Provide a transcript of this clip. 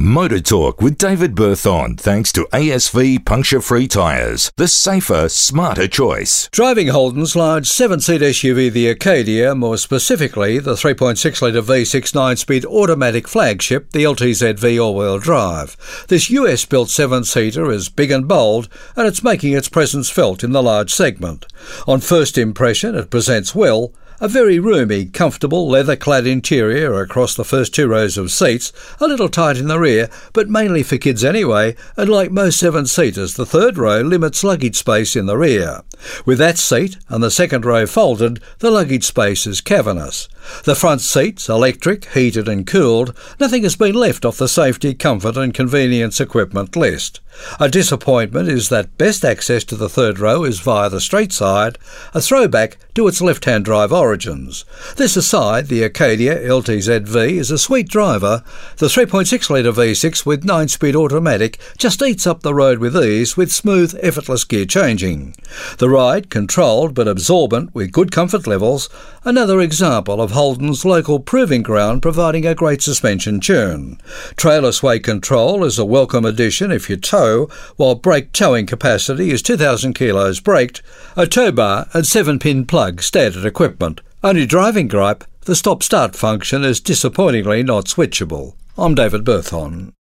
Motor Talk with David Berthon, thanks to ASV puncture-free tyres, the safer, smarter choice. Driving Holden's large 7-seat SUV, the Acadia, more specifically the 3.6-litre V6 9-speed automatic flagship, the LTZ-V all-wheel drive. This US-built 7-seater is big and bold, and it's making its presence felt in the large segment. On first impression, it presents well. A very roomy, comfortable, leather-clad interior across the first two rows of seats, a little tight in the rear, but mainly for kids anyway, and like most 7-seaters, the third row limits luggage space in the rear. With that seat and the second row folded, the luggage space is cavernous. The front seats, electric, heated and cooled, nothing has been left off the safety, comfort and convenience equipment list. A disappointment is that best access to the third row is via the straight side, a throwback to its left-hand drive origins. This aside, the Acadia LTZ-V is a sweet driver. The 3.6-litre V6 with 9-speed automatic just eats up the road with ease with smooth, effortless gear changing. The ride, controlled but absorbent with good comfort levels, another example of Holden's local proving ground providing a great suspension tune. Trailer sway control is a welcome addition if you tow, while brake towing capacity is 2,000 kilos braked, a tow bar and 7-pin plug standard equipment. Only driving gripe, the stop-start function is disappointingly not switchable. I'm David Berthon.